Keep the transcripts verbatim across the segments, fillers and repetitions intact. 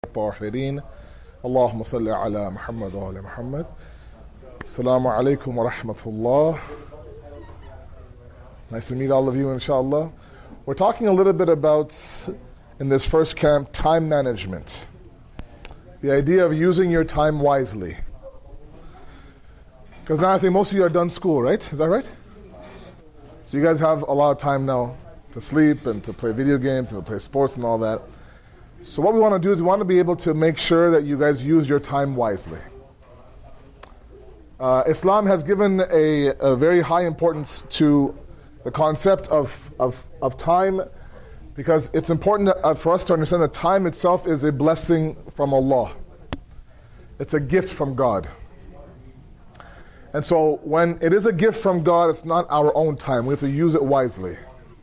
الطاهرين اللهم صل على محمد وعلى محمد. Assalamu alaikum wa rahmatullah. Nice to meet all of you, inshallah. We're talking a little bit about, in this first camp, time management. The idea of using your time wisely. Because now I think most of you are done school, right? Is that right? So you guys have a lot of time now to sleep and to play video games and to play sports and all that. So what we want to do is we want to be able to make sure that you guys use your time wisely. Uh, Islam has given a, a very high importance to the concept of, of, of time, because it's important that, uh, for us to understand that time itself is a blessing from Allah. It's a gift from God. And so when it is a gift from God, it's not our own time. We have to use it wisely.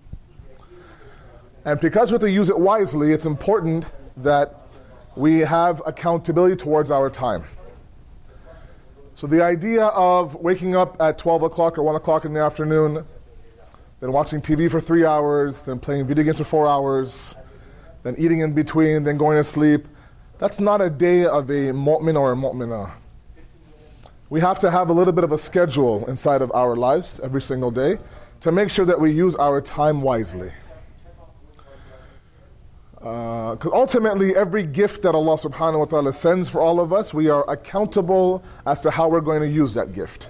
And because we have to use it wisely, it's important that we have accountability towards our time. So the idea of waking up at twelve o'clock or one o'clock in the afternoon, then watching T V for three hours, then playing video games for four hours, then eating in between, then going to sleep, that's not a day of a mu'min or a mu'minah. We have to have a little bit of a schedule inside of our lives every single day to make sure that we use our time wisely. Because uh, ultimately, every gift that Allah subhanahu wa ta'ala sends for all of us, we are accountable as to how we're going to use that gift.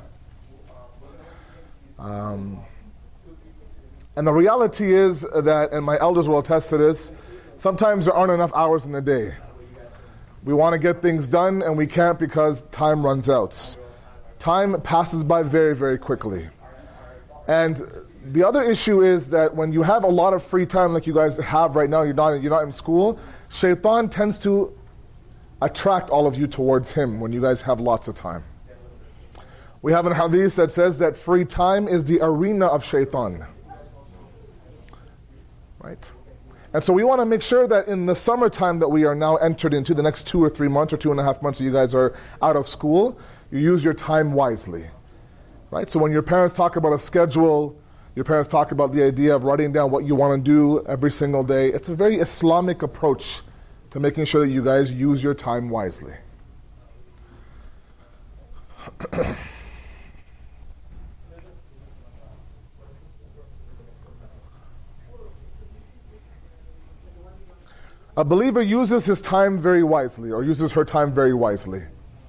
Um, and the reality is that, and my elders will attest to this, sometimes there aren't enough hours in the day. We want to get things done and we can't because time runs out. Time passes by very, very quickly. And the other issue is that when you have a lot of free time like you guys have right now, you're not, you're not in school, Shaitan tends to attract all of you towards him when you guys have lots of time. We have an hadith that says that free time is the arena of Shaitan. Right? And so we want to make sure that in the summertime that we are now entered into, the next two or three months or two and a half months that you guys are out of school, you use your time wisely. Right? So when your parents talk about a schedule, your parents talk about the idea of writing down what you want to do every single day, it's a very Islamic approach to making sure that you guys use your time wisely. A believer uses his time very wisely, or uses her time very wisely.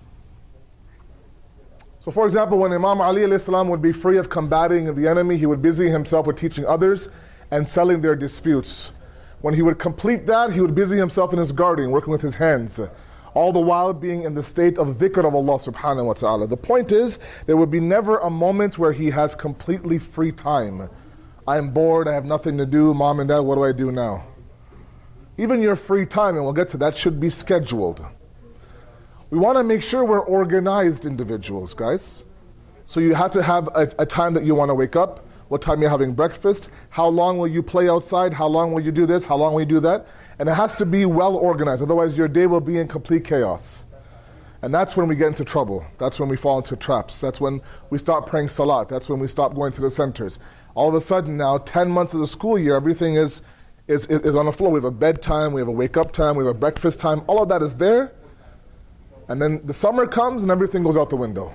So for example, when Imam Ali alayhi salam would be free of combating the enemy, he would busy himself with teaching others and settling their disputes. When he would complete that, he would busy himself in his gardening, working with his hands, all the while being in the state of dhikr of Allah subhanahu wa ta'ala. The point is, there would be never a moment where he has completely free time. I am bored, I have nothing to do, mom and dad, what do I do now? Even your free time, and we'll get to that, should be scheduled. We want to make sure we're organized individuals, guys. So you have to have a, a time that you want to wake up, what time you're having breakfast, how long will you play outside, how long will you do this, how long will you do that, and it has to be well organized, otherwise your day will be in complete chaos. And that's when we get into trouble. That's when we fall into traps. That's when we stop praying salat. That's when we stop going to the centers. All of a sudden now, ten months of the school year, everything is, is, is on the floor. We have a bedtime, we have a wake up time, we have a breakfast time, all of that is there. And then the summer comes and everything goes out the window.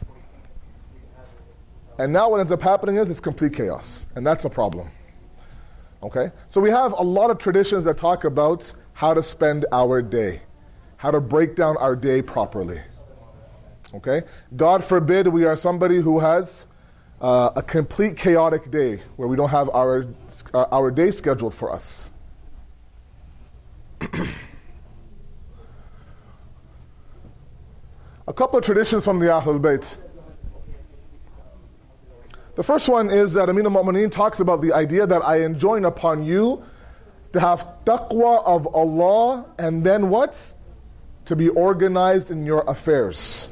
And now what ends up happening is it's complete chaos. And that's a problem. Okay? So we have a lot of traditions that talk about how to spend our day, how to break down our day properly. Okay? God forbid we are somebody who has uh, a complete chaotic day where we don't have our, uh, our day scheduled for us. A couple of traditions from the Ahlul Bayt. The first one is that Amir al-Mu'mineen talks about the idea that I enjoin upon you to have taqwa of Allah, and then what? To be organized in your affairs.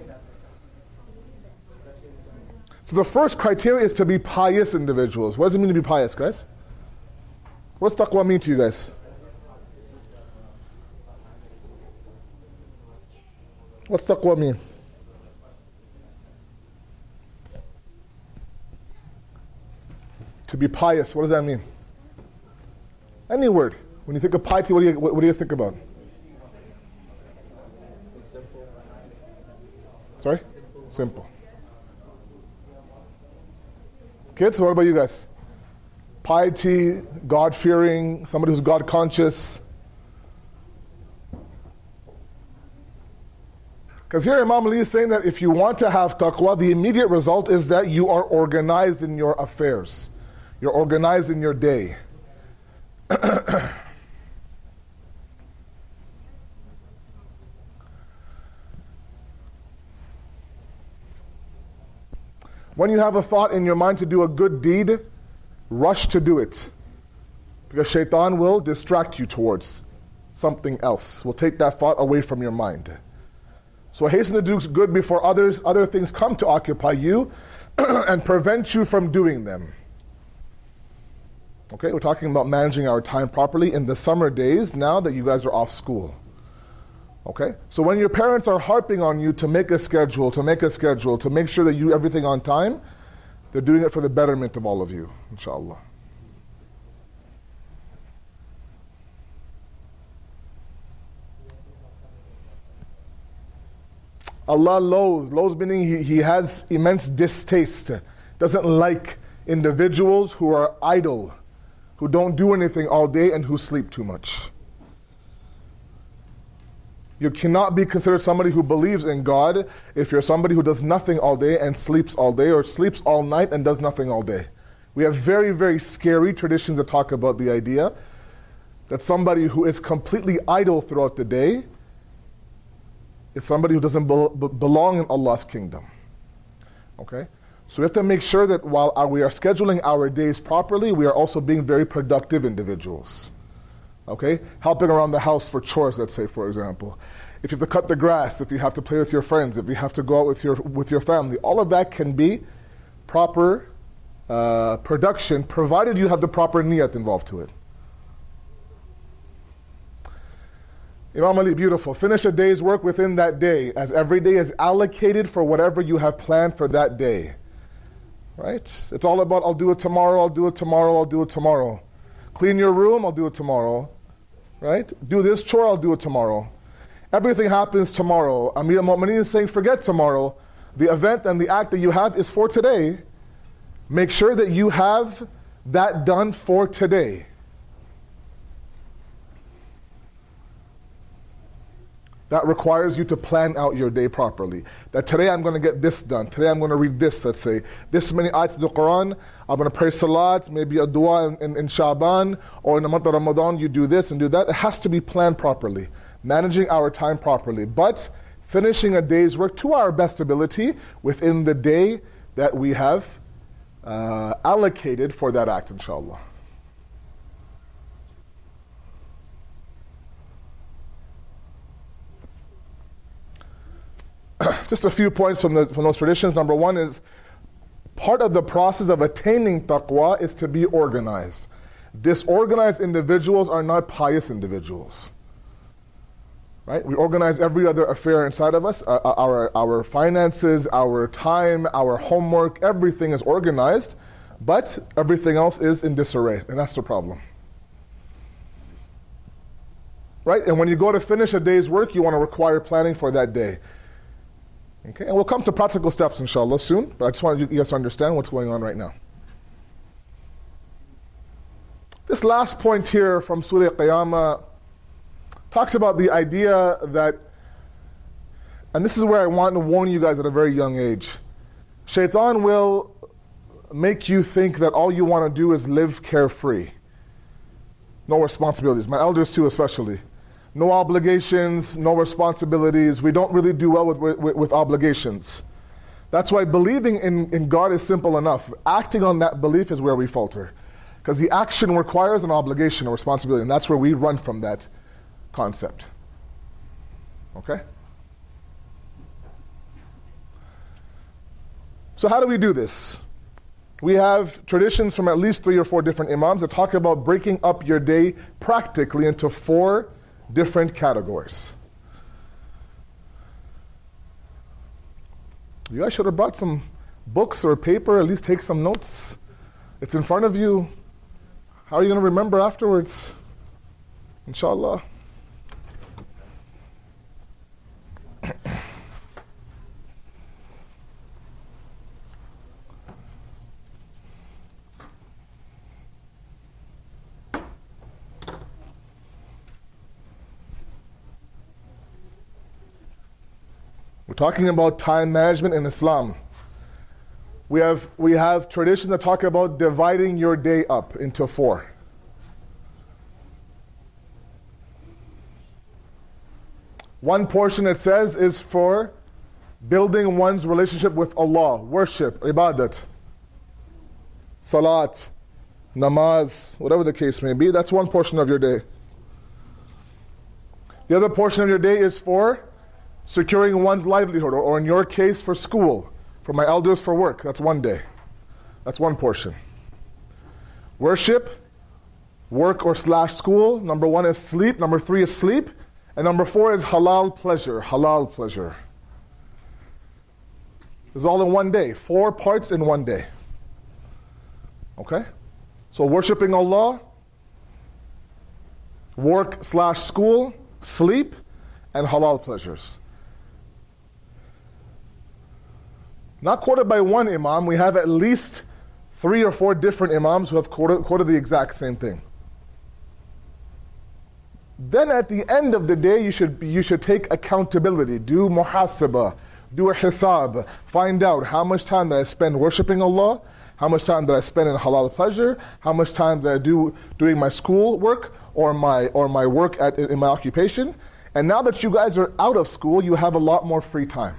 So the first criteria is to be pious individuals. What does it mean to be pious, guys? What's taqwa mean to you guys? What's taqwa mean? To be pious, what does that mean? Any word. When you think of piety, what do you, what do you think about? Sorry? Simple. Kids, what about you guys? Piety, God-fearing, somebody who's God-conscious. Because here Imam Ali is saying that if you want to have taqwa, the immediate result is that you are organized in your affairs. You're organized in your day. When you have a thought in your mind to do a good deed, rush to do it. Because shaitan will distract you towards something else. Will take that thought away from your mind. So hasten to do good before others, other things come to occupy you and prevent you from doing them. Okay, we're talking about managing our time properly in the summer days now that you guys are off school. Okay, so when your parents are harping on you to make a schedule, to make a schedule, to make sure that you do everything on time, they're doing it for the betterment of all of you, inshallah. Allah loathes, loathes meaning he, he has immense distaste, doesn't like individuals who are idle, who don't do anything all day and who sleep too much. You cannot be considered somebody who believes in God if you're somebody who does nothing all day and sleeps all day, or sleeps all night and does nothing all day. We have very, very scary traditions that talk about the idea that somebody who is completely idle throughout the day is somebody who doesn't be- belong in Allah's kingdom. Okay? So we have to make sure that while we are scheduling our days properly, we are also being very productive individuals. Okay? Helping around the house for chores, let's say, for example. If you have to cut the grass, if you have to play with your friends, if you have to go out with your with your family, all of that can be proper uh, production, provided you have the proper niyat involved to it. Imam Ali, beautiful. Finish a day's work within that day, as every day is allocated for whatever you have planned for that day. Right? It's all about, I'll do it tomorrow, I'll do it tomorrow, I'll do it tomorrow. Clean your room, I'll do it tomorrow. Right? Do this chore, I'll do it tomorrow. Everything happens tomorrow. Amir al-Mu'mineen is saying, forget tomorrow. The event and the act that you have is for today. Make sure that you have that done for today. That requires you to plan out your day properly. That today I'm going to get this done. Today I'm going to read this, let's say. This many ayats of the Quran. I'm going to pray salat, maybe a dua in, in, in Sha'ban, or in the month of Ramadan you do this and do that. It has to be planned properly. Managing our time properly. But finishing a day's work to our best ability within the day that we have uh, allocated for that act, inshallah. Just a few points from, the, from those traditions. Number one is, part of the process of attaining taqwa is to be organized. Disorganized individuals are not pious individuals. Right? We organize every other affair inside of us. Uh, our, our finances, our time, our homework, everything is organized, but everything else is in disarray, and that's the problem. Right? And when you go to finish a day's work, you want to require planning for that day. Okay, and we'll come to practical steps, inshallah, soon, but I just wanted you guys to understand what's going on right now. This last point here from Surah Qiyamah talks about the idea that, and this is where I want to warn you guys at a very young age, Shaitan will make you think that all you want to do is live carefree. No responsibilities, my elders too especially. No obligations, no responsibilities. We don't really do well with, with, with obligations. That's why believing in, in God is simple enough. Acting on that belief is where we falter. Because the action requires an obligation, a responsibility, and that's where we run from that concept. Okay? So how do we do this? We have traditions from at least three or four different imams that talk about breaking up your day practically into four different categories. You guys should have brought some books or paper, at least take some notes. It's in front of you. How are you going to remember afterwards? Inshallah. We're talking about time management in Islam. We have, we have traditions that talk about dividing your day up into four. One portion, it says, is for building one's relationship with Allah, worship, ibadat, salat, namaz, whatever the case may be. That's one portion of your day. The other portion of your day is for securing one's livelihood, or, or in your case, for school, for my elders, for work. That's one day. That's one portion. Worship, work or slash school. Number one is sleep. Number three is sleep. And number four is halal pleasure. Halal pleasure. It's all in one day. Four parts in one day. Okay? So worshiping Allah, work slash school, sleep, and halal pleasures. Not quoted by one imam. We have at least three or four different imams who have quoted, quoted the exact same thing. Then at the end of the day, you should, you should take accountability. Do muhasabah, do a hisab. Find out how much time did I spend worshiping Allah, how much time did I spend in halal pleasure, how much time did I do doing my school work or my, or my work at, in my occupation. And now that you guys are out of school, you have a lot more free time.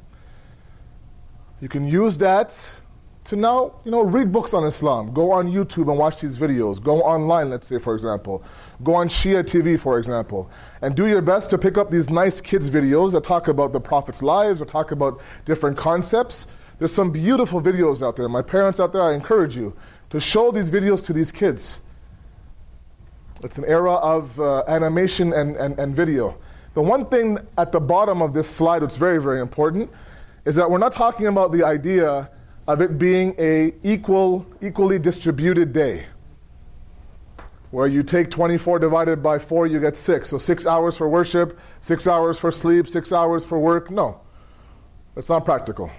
You can use that to now, you know, read books on Islam. Go on YouTube and watch these videos. Go online, let's say, for example. Go on Shia T V, for example. And do your best to pick up these nice kids videos that talk about the Prophet's lives or talk about different concepts. There's some beautiful videos out there. My parents out there, I encourage you to show these videos to these kids. It's an era of uh, animation and, and, and video. The one thing at the bottom of this slide that's very, very important is that we're not talking about the idea of it being a equal, equally distributed day, where you take twenty-four divided by four, you get six. So six hours for worship, six hours for sleep, six hours for work. No, that's not practical.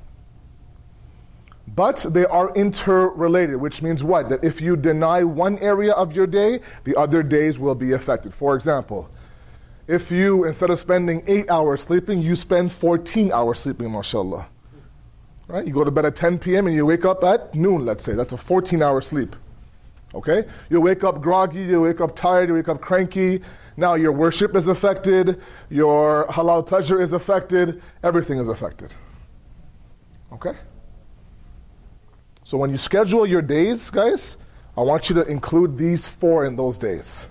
But they are interrelated, which means what? That if you deny one area of your day, the other days will be affected. For example, if you, instead of spending eight hours sleeping, you spend fourteen hours sleeping, mashallah. Right? You go to bed at ten p.m. and you wake up at noon, let's say. That's a fourteen hour sleep. Okay? You wake up groggy, you wake up tired, you wake up cranky. Now your worship is affected, your halal pleasure is affected, everything is affected. Okay? So when you schedule your days, guys, I want you to include these four in those days.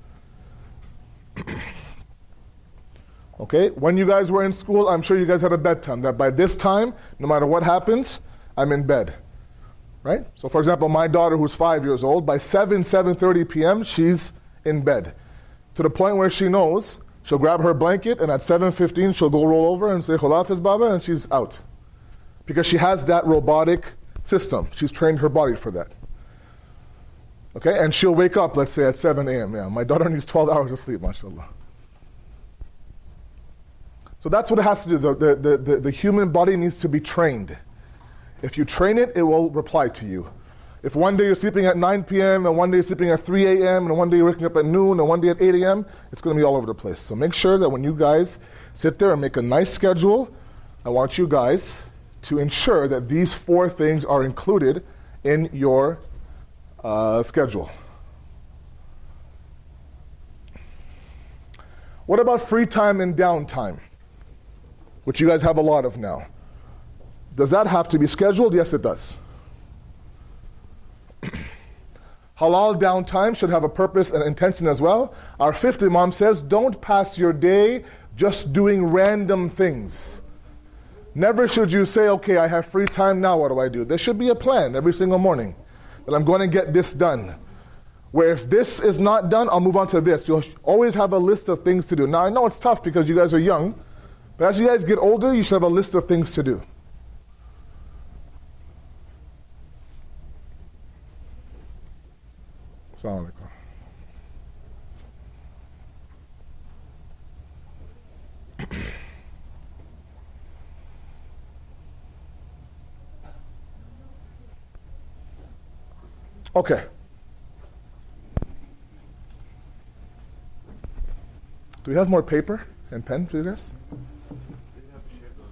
Okay, when you guys were in school, I'm sure you guys had a bedtime, that by this time, no matter what happens, I'm in bed. Right? So for example, my daughter who's five years old, by seven, seven thirty p.m., she's in bed. To the point where she knows, she'll grab her blanket and at seven fifteen, she'll go roll over and say, Khulafiz Baba, and she's out. Because she has that robotic system. She's trained her body for that. Okay, and she'll wake up, let's say, at seven a.m. Yeah, my daughter needs twelve hours of sleep, mashallah. So that's what it has to do. The, the, the, the human body needs to be trained. If you train it, it will reply to you. If one day you're sleeping at nine p.m. and one day you're sleeping at three a.m. and one day you're waking up at noon and one day at eight a.m., it's going to be all over the place. So make sure that when you guys sit there and make a nice schedule, I want you guys to ensure that these four things are included in your uh, schedule. What about free time and downtime, which you guys have a lot of now? Does that have to be scheduled? Yes, it does. Halal downtime should have a purpose and intention as well. Our fifth Imam says, don't pass your day just doing random things. Never should you say, okay, I have free time now, what do I do? There should be a plan every single morning that I'm going to get this done. Where if this is not done, I'll move on to this. You'll always have a list of things to do. Now, I know it's tough because you guys are young, but as you guys get older, you should have a list of things to do. Assalamu alaikum. Okay. Do we have more paper and pen for this?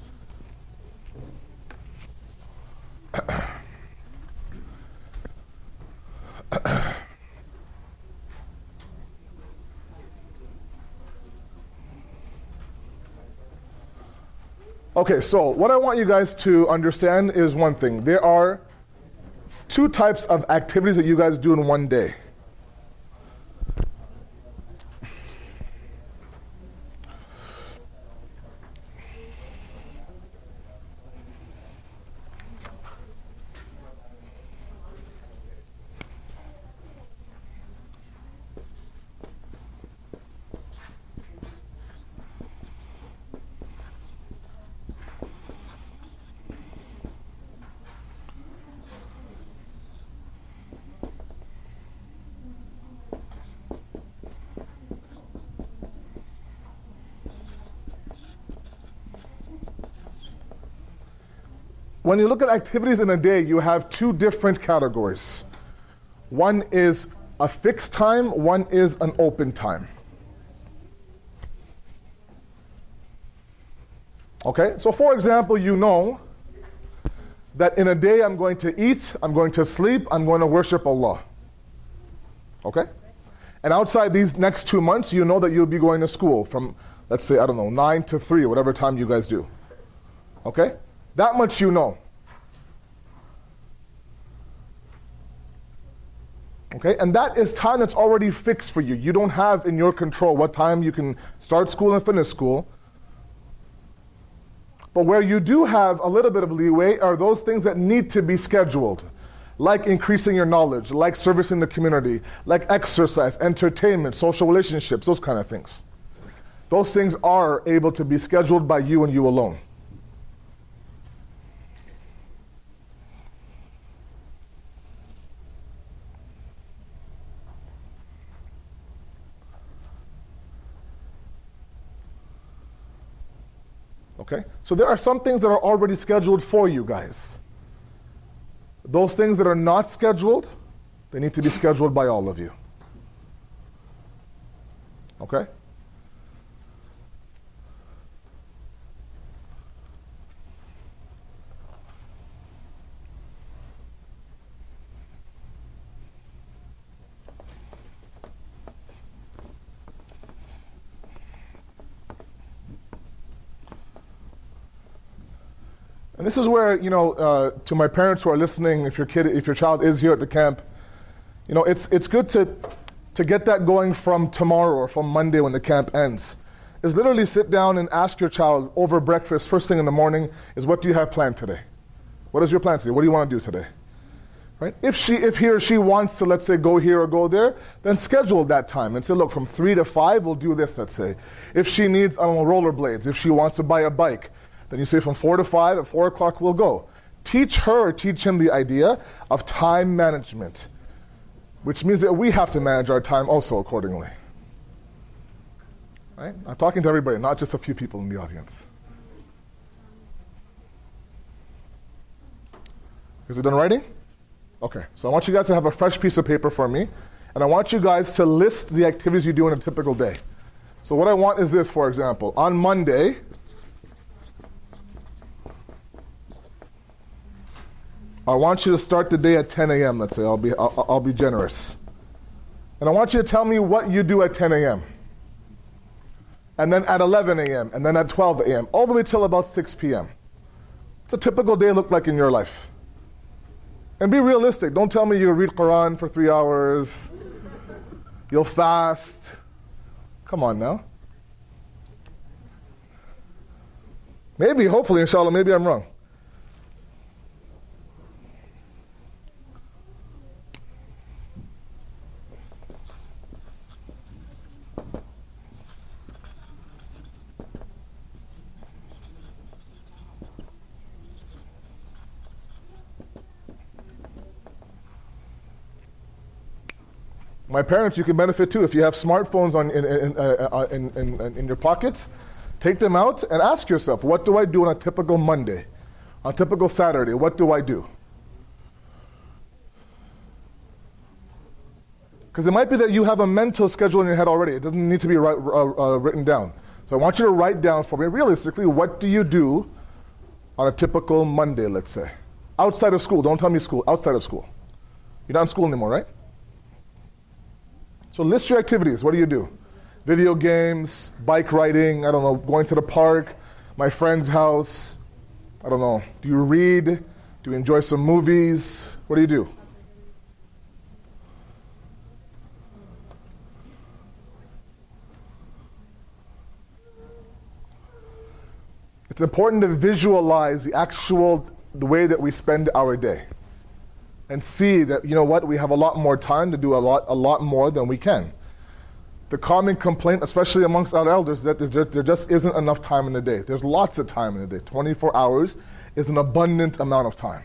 Okay, so what I want you guys to understand is one thing. There are two types of activities that you guys do in one day. When you look at activities in a day, you have two different categories. One is a fixed time, one is an open time. Okay, so for example, you know that in a day I'm going to eat, I'm going to sleep, I'm going to worship Allah. Okay? And outside these next two months, you know that you'll be going to school from, let's say, I don't know, nine to three, whatever time you guys do. Okay? That much you know. Okay, and that is time that's already fixed for you. You don't have in your control what time you can start school and finish school. But where you do have a little bit of leeway are those things that need to be scheduled, like increasing your knowledge, like servicing the community, like exercise, entertainment, social relationships, those kind of things. Those things are able to be scheduled by you and you alone. Okay? So there are some things that are already scheduled for you guys. Those things that are not scheduled, they need to be scheduled by all of you. Okay? And this is where, you know, uh, to my parents who are listening, if your kid, if your child is here at the camp, you know, it's it's good to to get that going from tomorrow or from Monday when the camp ends. Is literally sit down and ask your child over breakfast, first thing in the morning, is what do you have planned today? What is your plan today? What do you want to do today? Right? If she, if he or she wants to, let's say, go here or go there, then schedule that time and say, look, from three to five, we'll do this. Let's say, if she needs, I don't know, rollerblades, if she wants to buy a bike. Then you say from four to five, at four o'clock we'll go. Teach her, or teach him the idea of time management, which means that we have to manage our time also accordingly. Right? I'm talking to everybody, not just a few people in the audience. Is it done writing? Okay, so I want you guys to have a fresh piece of paper for me, and I want you guys to list the activities you do in a typical day. So what I want is this, for example. On Monday, I want you to start the day at ten a.m., let's say. I'll be, I'll, I'll be generous. And I want you to tell me what you do at ten a.m. And then at eleven a.m. And then at twelve a.m. all the way till about six p.m. What's a typical day look like in your life? And be realistic. Don't tell me you read Quran for three hours. You'll fast. Come on now. Maybe, hopefully, inshallah, maybe I'm wrong. My parents, you can benefit too. If you have smartphones on, in, in, uh, in, in, in your pockets, take them out and ask yourself, what do I do on a typical Monday? On a typical Saturday, what do I do? Because it might be that you have a mental schedule in your head already. It doesn't need to be write, uh, uh, written down. So I want you to write down for me, realistically, what do you do on a typical Monday, let's say? Outside of school, don't tell me school, outside of school. You're not in school anymore, right? So list your activities. What do you do? Video games, bike riding, I don't know, going to the park, my friend's house, I don't know. Do you read? Do you enjoy some movies? What do you do? It's important to visualize the actual, the way that we spend our day. And see that, you know what, we have a lot more time to do a lot, a lot more than we can. The common complaint, especially amongst our elders, is that there just, there just isn't enough time in the day. There's lots of time in the day. twenty-four hours is an abundant amount of time.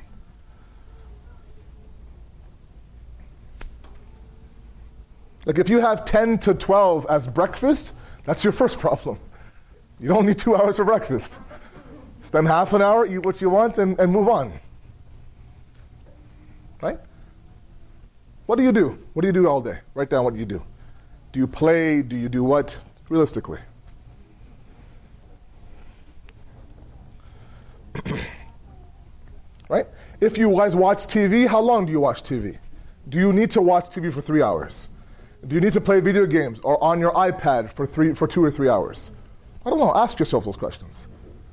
Like if you have ten to twelve as breakfast, that's your first problem. You don't need two hours for breakfast. Spend half an hour, eat what you want, and, and move on. Right? What do you do? What do you do all day? Write down what you do. Do you play? Do you do what? Realistically. Right? If you guys watch T V, how long do you watch T V? Do you need to watch T V for three hours? Do you need to play video games or on your iPad for three, for two or three hours? I don't know. Ask yourself those questions.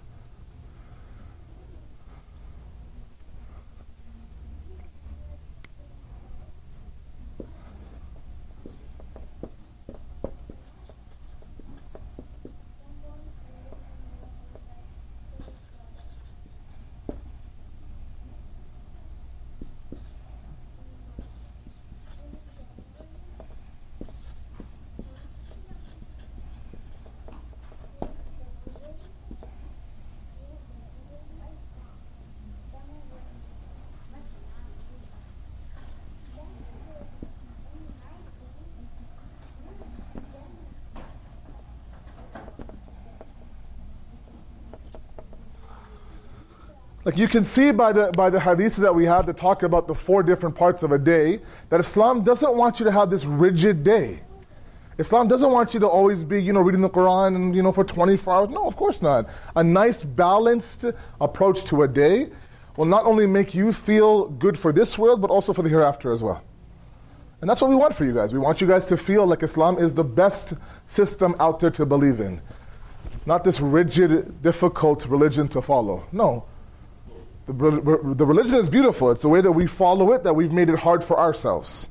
Like you can see by the by the hadiths that we have that talk about the four different parts of a day, that Islam doesn't want you to have this rigid day. Islam doesn't want you to always be, you know, reading the Quran and, you know, for twenty-four hours. No, of course not. A nice balanced approach to a day will not only make you feel good for this world, but also for the hereafter as well. And that's what we want for you guys. We want you guys to feel like Islam is the best system out there to believe in. Not this rigid, difficult religion to follow. No. The, the religion is beautiful. It's the way that we follow it that we've made it hard for ourselves.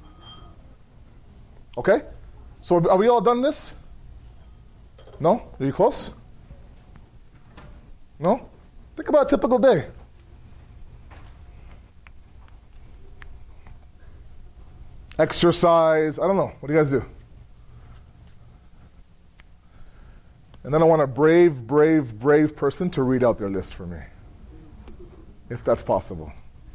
Okay? So are we all done this? No? Are you close? No? Think about a typical day. Exercise. I don't know. What do you guys do? And then I want a brave, brave, brave person to read out their list for me, if that's possible.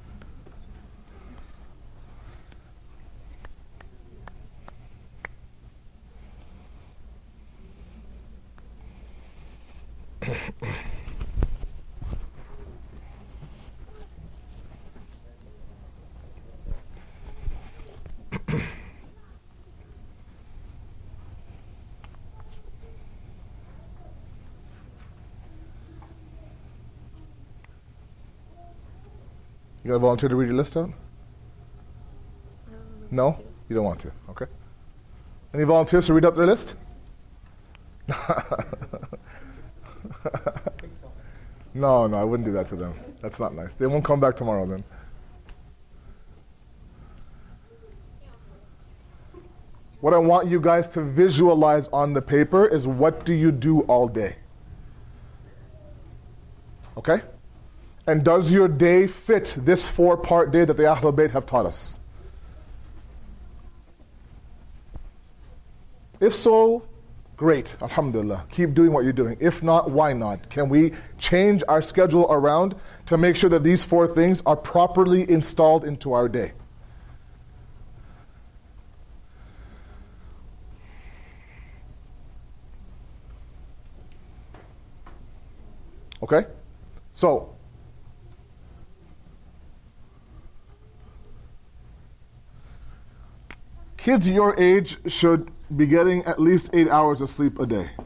You got to volunteer to read your list out? No? You don't want to? Okay. Any volunteers to read out their list? No, no, I wouldn't do that to them. That's not nice. They won't come back tomorrow then. What I want you guys to visualize on the paper is, what do you do all day? Okay? And does your day fit this four-part day that the Ahlul Bayt have taught us? If so, great, alhamdulillah. Keep doing what you're doing. If not, why not? Can we change our schedule around to make sure that these four things are properly installed into our day? Okay? So, kids your age should be getting at least eight hours of sleep a day.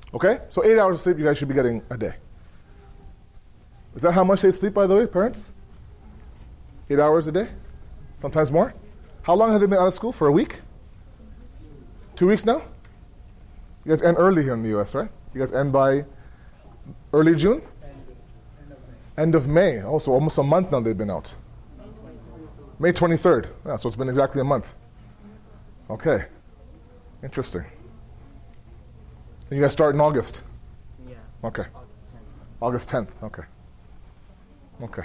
Okay? So eight hours of sleep you guys should be getting a day. Is that how much they sleep, by the way, parents? Eight hours a day? Sometimes more? How long have they been out of school? For a week? Two weeks now? You guys end early here in the U S, right? You guys end by early June? End of May. Oh, so almost a month now they've been out. May twenty-third. Yeah, so it's been exactly a month. Okay. Interesting. And you guys start in August? Yeah. Okay. August tenth. Okay. Okay.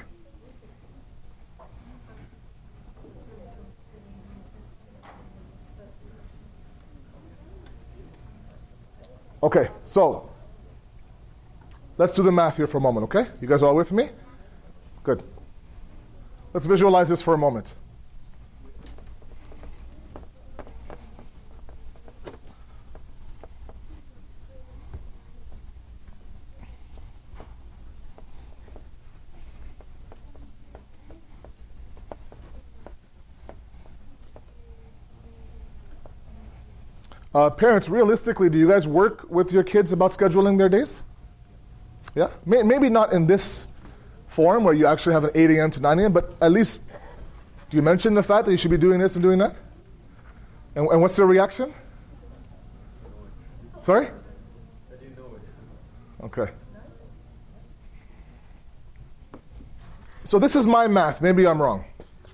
Okay, so let's do the math here for a moment, okay? You guys all with me? Good. Let's visualize this for a moment. Uh, parents, realistically, do you guys work with your kids about scheduling their days? Yeah? May- maybe not in this form where you actually have an eight a.m. to nine a.m., but at least do you mention the fact that you should be doing this and doing that? And, and what's their reaction? Sorry? Okay. So this is my math. Maybe I'm wrong.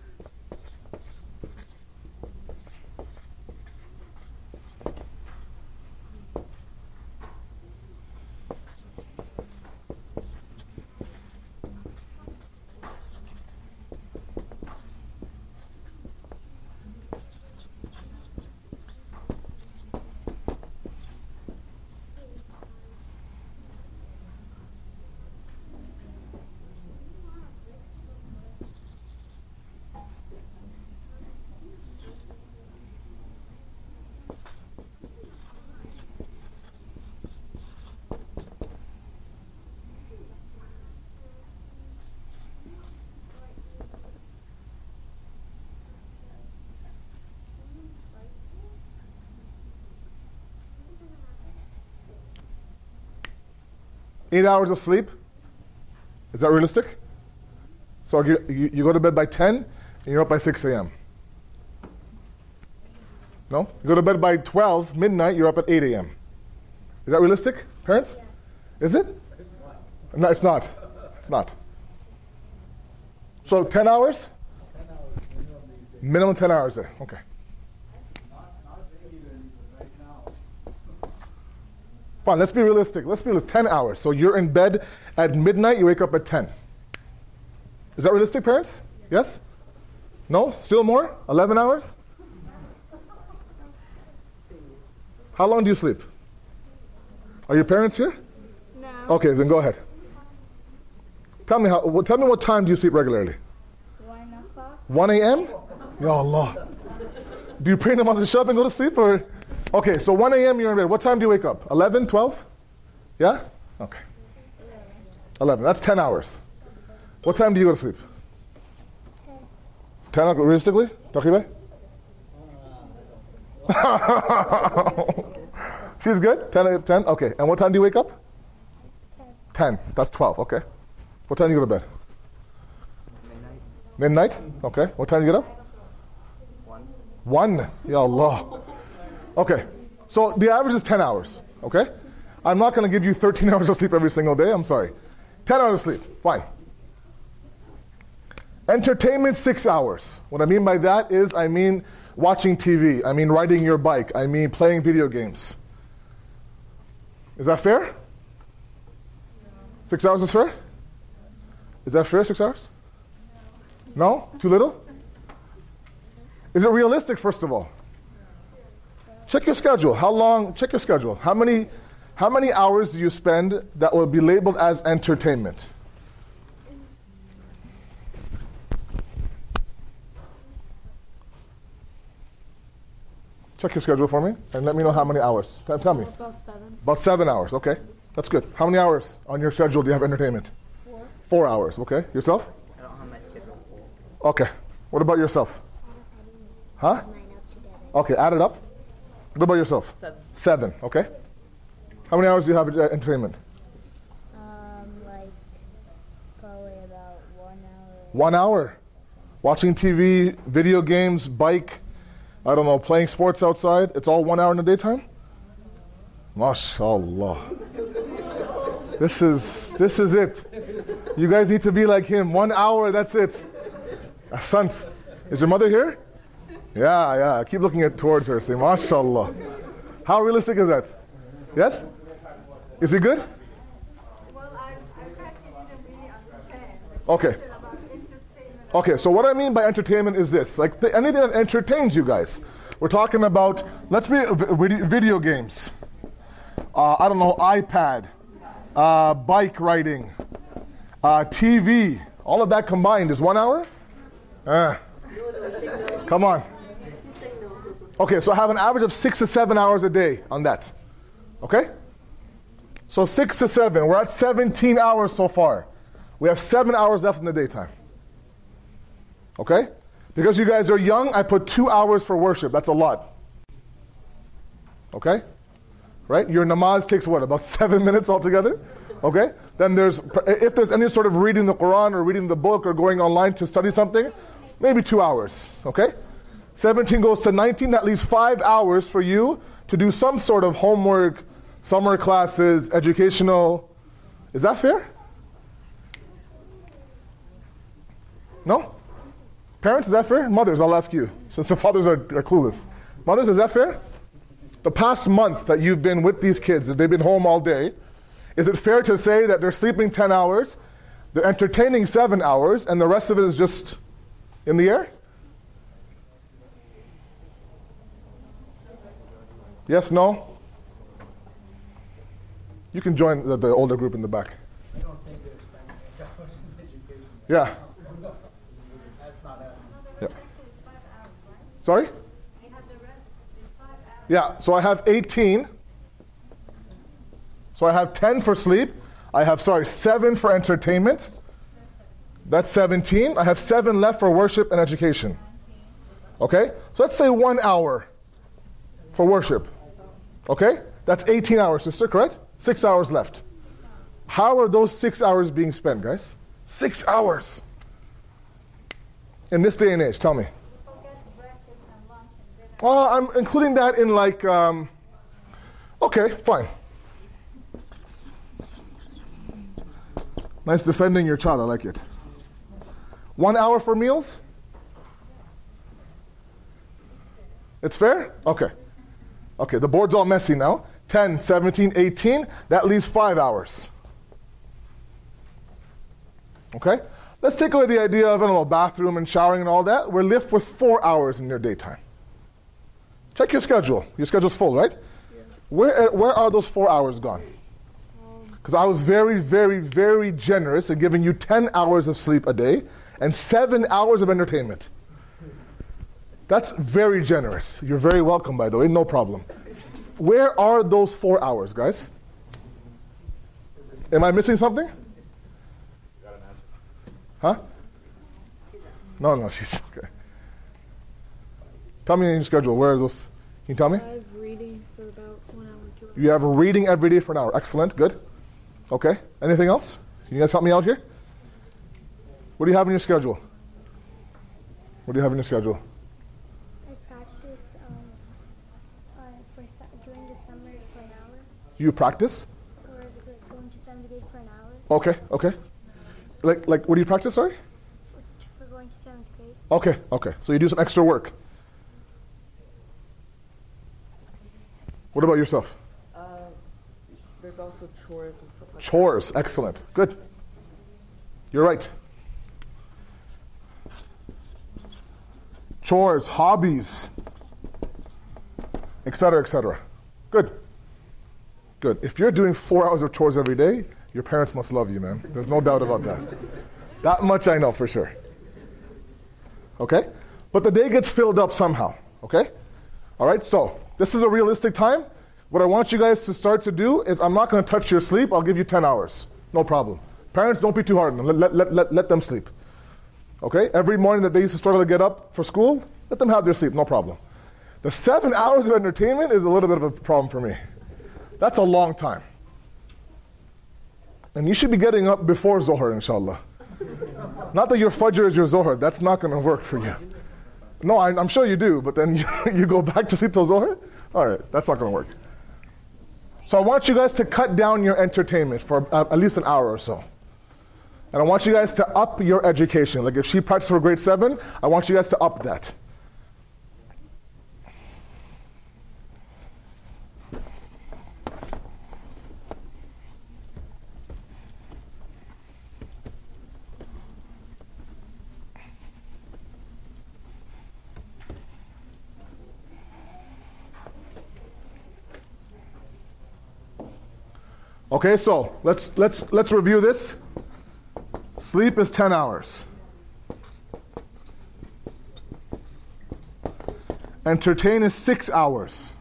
Eight hours of sleep? Is that realistic? So you, you, you go to bed by ten and you're up by six a.m. No? You go to bed by twelve, midnight, you're up at eight a.m. Is that realistic, parents? Yeah. Is it? No, it's not. It's not. So ten hours? ten hours minimum, minimum ten hours there. Okay. Fine, let's be realistic. Let's be realistic. ten hours. So you're in bed at midnight, you wake up at ten. Is that realistic, parents? Yes? No? Still more? eleven hours? How long do you sleep? Are your parents here? No. Okay, then go ahead. Tell me how. Tell me what time do you sleep regularly? One o'clock. one a.m. Ya Allah. Do you pray namaz and shab and go to sleep, or? Okay, so one a.m. you're in bed. What time do you wake up? eleven, twelve? Yeah? Okay. eleven. That's ten hours. What time do you go to sleep? ten. ten realistically? Taqi She's good? ten, ten? Okay. And what time do you wake up? ten. ten. That's twelve. Okay. What time do you go to bed? Midnight. Midnight? Okay. What time do you get up? one. one. Ya Allah. Okay, so the average is ten hours, okay? I'm not going to give you thirteen hours of sleep every single day, I'm sorry. ten hours of sleep, fine. Entertainment, six hours. What I mean by that is I mean watching T V, I mean riding your bike, I mean playing video games. Is that fair? No. Six hours is fair? Is that fair, six hours? No? No? Too little? Is it realistic, first of all? Check your schedule. How long? Check your schedule. How many, how many hours do you spend that will be labeled as entertainment? Check your schedule for me and let me know how many hours. Tell, tell me. About seven. About seven hours. Okay, that's good. How many hours on your schedule do you have entertainment? Four. Four hours. Okay. Yourself? I don't have my schedule full. Okay. What about yourself? Huh? Okay. Add it up. What about yourself? Seven. Seven. Okay. How many hours do you have at entertainment? Um, like probably about one hour. One hour. Watching T V, video games, bike, I don't know, playing sports outside. It's all one hour in the daytime? MashaAllah. This is, this is it. You guys need to be like him. One hour, that's it. Ahsant. Is your mother here? Yeah, yeah. Keep looking at towards her. Say, MashaAllah. How realistic is that? Yes? Is he good? Well, I I practice didn't really understand. Okay. About entertainment. Okay, so what I mean by entertainment is this. Like the, anything that entertains you guys. We're talking about, let's be v- video games. Uh, I don't know, iPad, uh, bike riding, uh, T V. All of that combined is one hour? Uh, come on. Okay, so I have an average of six to seven hours a day on that. Okay? So six to seven. We're at seventeen hours so far. We have seven hours left in the daytime. Okay? Because you guys are young, I put two hours for worship. That's a lot. Okay? Right? Your namaz takes what? About seven minutes altogether? Okay? Then there's, if there's any sort of reading the Quran or reading the book or going online to study something, maybe two hours. Okay? seventeen goes to nineteen. That leaves five hours for you to do some sort of homework, summer classes, educational. Is that fair? No? Parents, is that fair? Mothers, I'll ask you, since the fathers are, are clueless. Mothers, is that fair? The past month that you've been with these kids, that they've been home all day, is it fair to say that they're sleeping ten hours, they're entertaining seven hours, and the rest of it is just in the air? Yes, no? You can join the, the older group in the back. I don't think they're spending eight hours in education. Yeah. That's not a... Yeah. Sorry? Yeah, so I have eighteen. So I have ten for sleep. I have, sorry, seven for entertainment. That's seventeen. I have seven left for worship and education. Okay? So let's say one hour for worship. Okay? That's eighteen hours, sister, correct? Six hours left. How are those six hours being spent, guys? Six hours. In this day and age, tell me. Uh, I'm including that in like, um, okay, fine. Nice defending your child, I like it. One hour for meals? It's fair? Okay. Okay, the board's all messy now. ten, seventeen, eighteen, that leaves five hours. Okay? Let's take away the idea of, I don't know, bathroom and showering and all that. We're left with four hours in your daytime. Check your schedule. Your schedule's full, right? Yeah. Where, where are those four hours gone? Because I was very, very, very generous in giving you ten hours of sleep a day and seven hours of entertainment. That's very generous. You're very welcome, by the way, no problem. Where are those four hours, guys? Am I missing something? Huh? No, no, she's okay. Tell me in your schedule, where are those? Can you tell me? I have reading for about one hour, two hours. You have reading every day for an hour. Excellent, good. Okay, anything else? Can you guys help me out here? What do you have in your schedule? What do you have in your schedule? I practice um, uh, for su- during the summer for an hour. You practice? Or like going to seventh grade for an hour. Okay, okay. Like, like, what do you practice, sorry? For going to seventh grade. Okay, okay. So you do some extra work. What about yourself? Uh, there's also chores and stuff like Chores, excellent. Good. You're right. Chores, hobbies, et cetera, et cetera. Good. Good. If you're doing four hours of chores every day, your parents must love you, man. There's no doubt about that. That much I know for sure. Okay? But the day gets filled up somehow. Okay? All right, so this is a realistic time. What I want you guys to start to do is I'm not going to touch your sleep. I'll give you ten hours. No problem. Parents, don't be too hard on them. Let, let, let, let them sleep. Okay? Every morning that they used to struggle to get up for school, let them have their sleep. No problem. The seven hours of entertainment is a little bit of a problem for me. That's a long time. And you should be getting up before Zohar, inshallah. Not that your Fajr is your Zohar. That's not going to work for you. No, I, I'm sure you do, but then you, you go back to sleep till Zohar? All right, that's not going to work. So I want you guys to cut down your entertainment for uh, at least an hour or so. And I want you guys to up your education. Like if she practices for grade seven, I want you guys to up that. Okay, so let's let's let's review this. Sleep is ten hours. Entertain is six hours.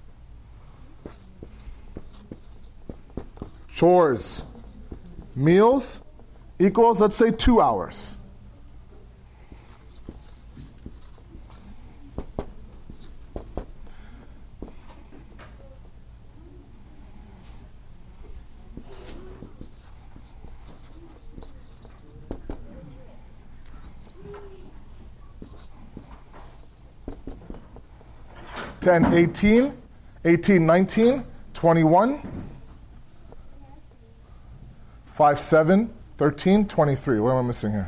Chores, meals equals, let's say, two hours. ten, eighteen, eighteen, nineteen, twenty-one, five, seven, thirteen, twenty-three. What am I missing here?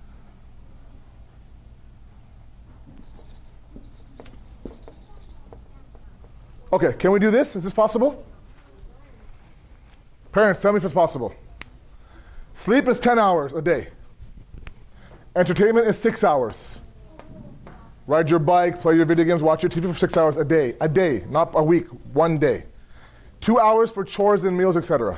Okay, can we do this? Is this possible? Parents, tell me if it's possible. Sleep is ten hours a day. Entertainment is six hours. Ride your bike, play your video games, watch your T V for six hours a day. A day, not a week, one day. Two hours for chores and meals, et cetera.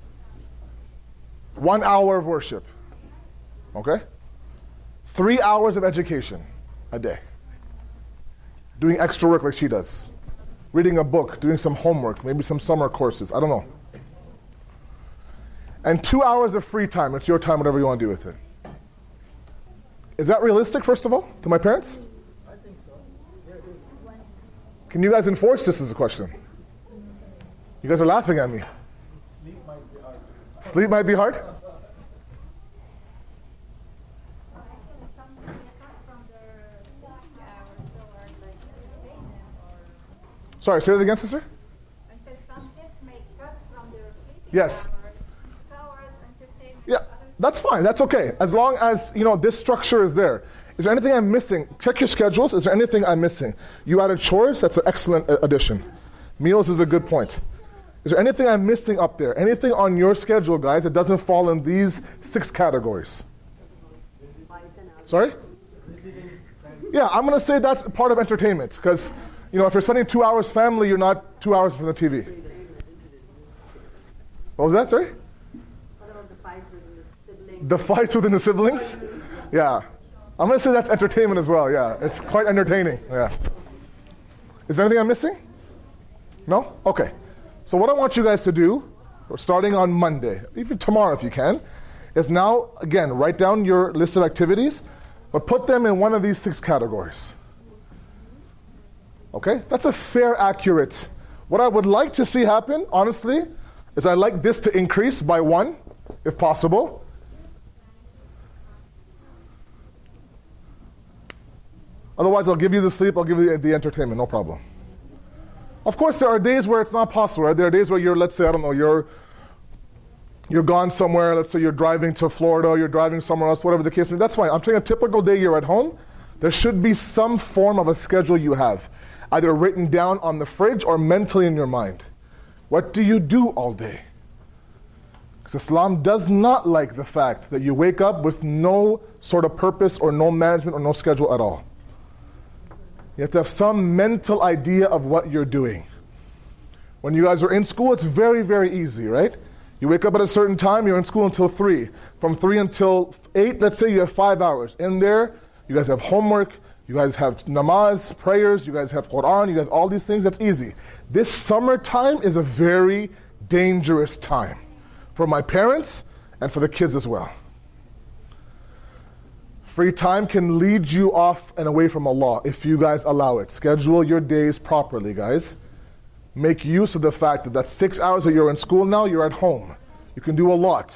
One hour of worship. Okay? Three hours of education a day. Doing extra work like she does. Reading a book, doing some homework, maybe some summer courses, I don't know. And two hours of free time. It's your time, whatever you want to do with it. Is that realistic, first of all, to my parents? Can you guys enforce this is a question? You guys are laughing at me. Sleep might be hard. Sleep might be hard? Sorry, say that again, sister? I said some kids may cut from their sleeping Yes. hours, hours, entertainment. Yeah, that's fine. That's okay. As long as, you know, this structure is there. Is there anything I'm missing? Check your schedules. Is there anything I'm missing? You added chores. That's an excellent addition. Meals is a good point. Is there anything I'm missing up there? Anything on your schedule, guys, that doesn't fall in these six categories? Sorry? Yeah, I'm going to say that's part of entertainment. Because, you know, if you're spending two hours family, you're not two hours from the T V. What was that, sorry? What about the fights within the siblings? The fights within the siblings? Yeah. I'm going to say that's entertainment as well, yeah. It's quite entertaining, yeah. Is there anything I'm missing? No? Okay. So what I want you guys to do, we're starting on Monday, even tomorrow if you can, is now, again, write down your list of activities, but put them in one of these six categories. Okay? That's a fair, accurate. What I would like to see happen, honestly, is I'd like this to increase by one, if possible. Otherwise, I'll give you the sleep, I'll give you the, the entertainment, no problem. Of course, there are days where it's not possible, right? There are days where you're, let's say, I don't know, you're you're gone somewhere, let's say you're driving to Florida, or you're driving somewhere else, whatever the case may be, that's fine. I'm saying a typical day you're at home, there should be some form of a schedule you have, either written down on the fridge or mentally in your mind. What do you do all day? Because Islam does not like the fact that you wake up with no sort of purpose or no management or no schedule at all. You have to have some mental idea of what you're doing. When you guys are in school, it's very, very easy, right? You wake up at a certain time, you're in school until three. From three until eight, let's say you have five hours. In there, you guys have homework, you guys have namaz, prayers, you guys have Quran, you guys all these things, that's easy. This summertime is a very dangerous time for my parents and for the kids as well. Free time can lead you off and away from Allah if you guys allow it. Schedule your days properly, guys. make use of the fact that that six hours that you're in school now, you're at home. You can do a lot.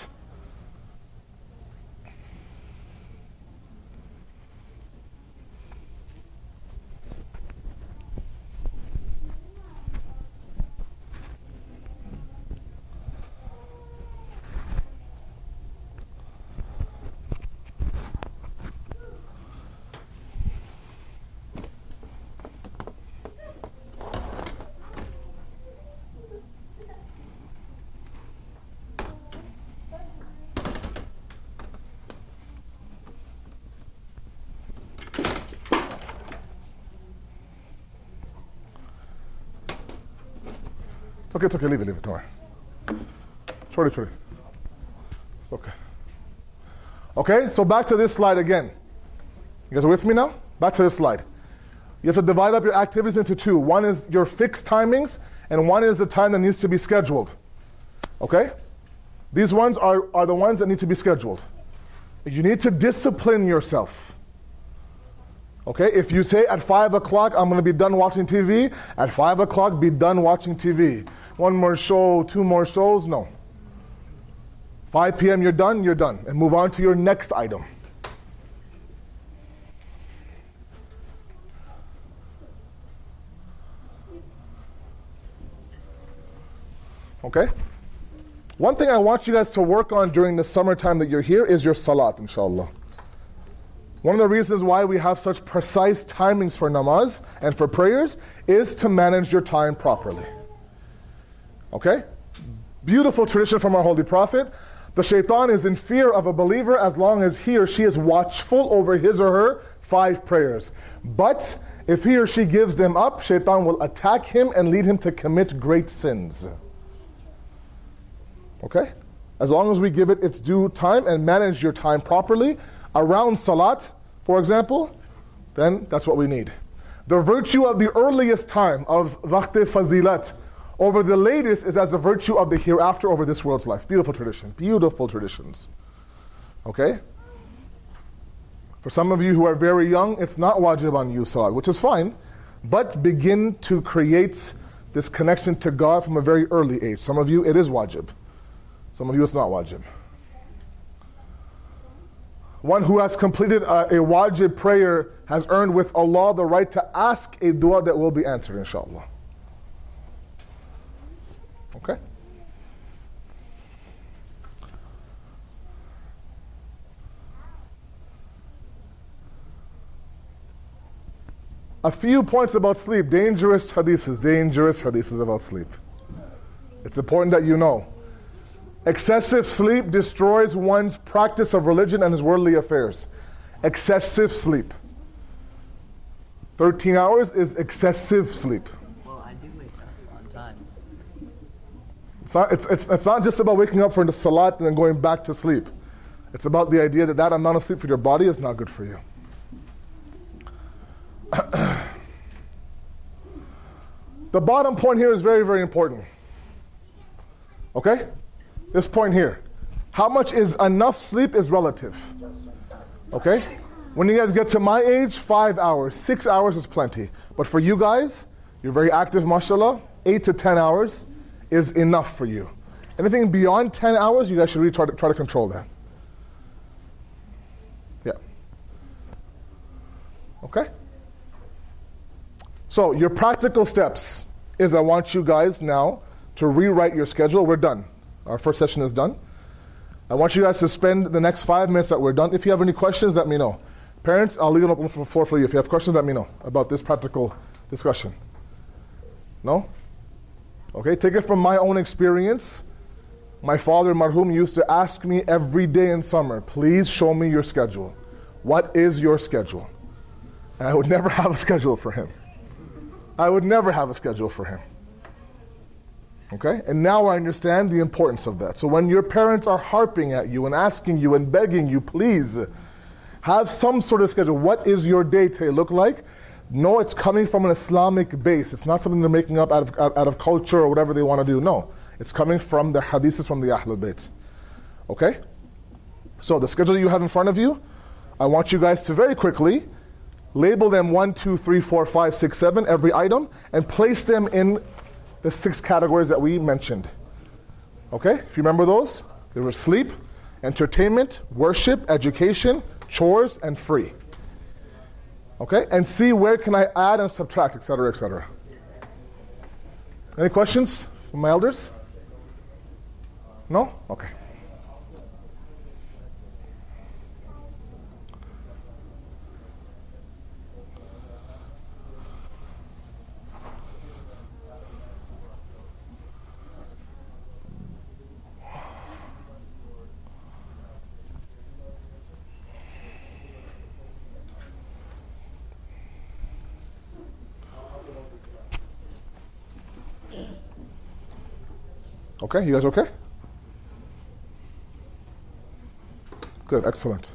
It's okay, it's okay, leave it, leave it, don't worry. Shorty, shorty. It's okay. Okay, so back to this slide again. You guys are with me now? Back to this slide. You have to divide up your activities into two. One is your fixed timings, and one is the time that needs to be scheduled. Okay? These ones are, are the ones that need to be scheduled. You need to discipline yourself. Okay, if you say at five o'clock I'm going to be done watching T V, at five o'clock be done watching T V. One more show, two more shows, no. five p.m. you're done, you're done. And move on to your next item. Okay? One thing I want you guys to work on during the summertime that you're here is your salat, inshallah. One of the reasons why we have such precise timings for namaz and for prayers is to manage your time properly. Okay? Beautiful tradition from our Holy Prophet. The shaitan is in fear of a believer as long as he or she is watchful over his or her five prayers. But if he or she gives them up, shaitan will attack him and lead him to commit great sins. Okay? As long as we give it its due time and manage your time properly, around salat, for example, then that's what we need. The virtue of the earliest time of waqt fazilat over the latest is as the virtue of the hereafter over this world's life. Beautiful tradition. Beautiful traditions. Okay? For some of you who are very young, it's not wajib on you salat, which is fine, but begin to create this connection to God from a very early age. Some of you, it is wajib. Some of you, it's not wajib. One who has completed a, a wajib prayer has earned with Allah the right to ask a dua that will be answered, inshallah. Okay? A few points about sleep. Dangerous hadiths, dangerous hadiths about sleep. It's important that you know. Excessive sleep destroys one's practice of religion and his worldly affairs. Excessive sleep. thirteen hours is excessive sleep. Well, I do wake up on time. It's not, it's, it's, it's not just about waking up for the salat and then going back to sleep. It's about the idea that that amount of sleep for your body is not good for you. The bottom point here is very, very important. Okay? This point here. How much is enough sleep is relative. Okay? When you guys get to my age, five hours. Six hours is plenty. But for you guys, you're very active, mashallah, eight to ten hours is enough for you. Anything beyond ten hours, you guys should really try to, try to control that. Yeah. Okay? So, your practical steps is I want you guys now to rewrite your schedule. We're done. Our first session is done. I want you guys to spend the next five minutes that we're done. If you have any questions, let me know. Parents, I'll leave it open for the floor for you. If you have questions, let me know about this practical discussion. No? Okay, take it from my own experience. My father, marhum, used to ask me every day in summer, please show me your schedule. What is your schedule? And I would never have a schedule for him. I would never have a schedule for him. Okay? And now I understand the importance of that. So when your parents are harping at you and asking you and begging you, please have some sort of schedule. What is your day to look like? No, it's coming from an Islamic base. It's not something they're making up out of, out, out of culture or whatever they want to do. No. It's coming from the hadiths from the Ahlul Bayt. Okay? So the schedule you have in front of you, I want you guys to very quickly label them one, two, three, four, five, six, seven, every item, and place them in the six categories that we mentioned. Okay? If you remember those, there was sleep, entertainment, worship, education, chores, and free. Okay? And see where can I add and subtract, et cetera, et cetera. Any questions from my elders? No? Okay. Okay, you guys okay? Good, excellent.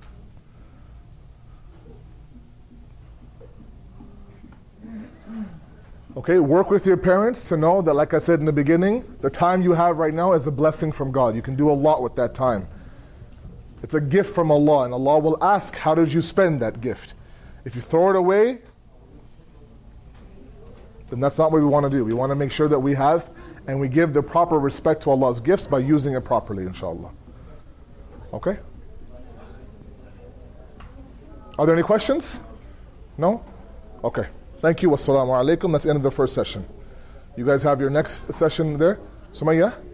Okay, work with your parents to know that, like I said in the beginning, the time you have right now is a blessing from God. You can do a lot with that time. It's a gift from Allah, and Allah will ask, how did you spend that gift? If you throw it away, then that's not what we want to do. We want to make sure that we have and we give the proper respect to Allah's gifts by using it properly, inshallah. Okay? Are there any questions? No? Okay. Thank you. Wassalamu alaikum. That's the end of the first session. You guys have your next session there. Sumaya?